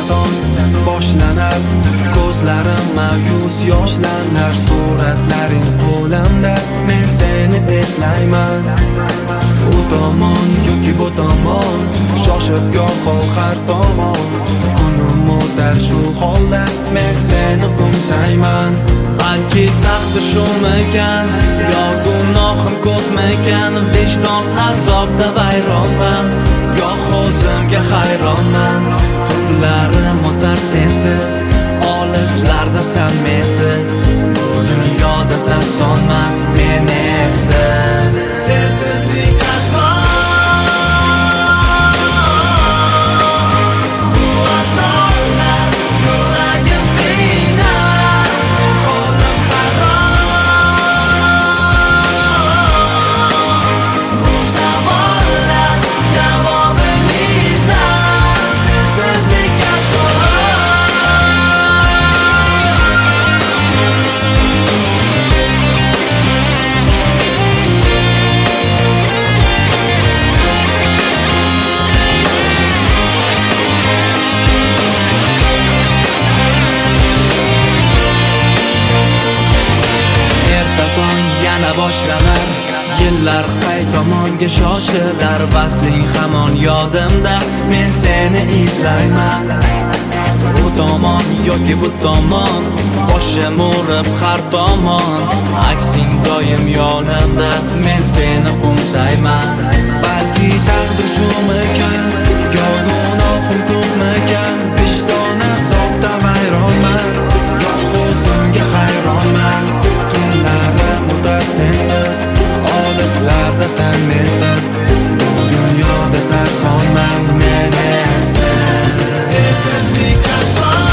tong boshlanar, ko'zlarim ma'yus yoshlanar. Suratlaring qo'limda, men seni eslayman. U tomon yoki bu tomon, shoshib goho har tomon. Kunim o'tar shu holda, men seni qo'msayman. Balki taqdir shumikan, yo gunohim ko'pmikan, vijdon azobda vayronman, goh o'zimga hayronman. Tunlarim o'tar sensiz, olislarda san mensiz, bu dunyoda sarsonman men esiz. Sensizlik ason, bu azoblar yuragim qiynar, holim harom. Bu savollar javobini izlar, sensizlik ason. Yana boshlanar, yillar qay tomonga shoshilar. Vasling hamon yodimda, men seni izlayman. U tomon yoki bu tomon, boshim urib har tomon. Aksing doim yonimda, men seni qo'msayman. Balki taqdir shumikan, yo gunohim ko'pmikan, vijdon azobda vayronman, goh o'zimga hayronman. Tunlarim o'tar sensiz, olislarda san mensiz, bu dunyoda sarsonman men esiz. Sensizlik ason.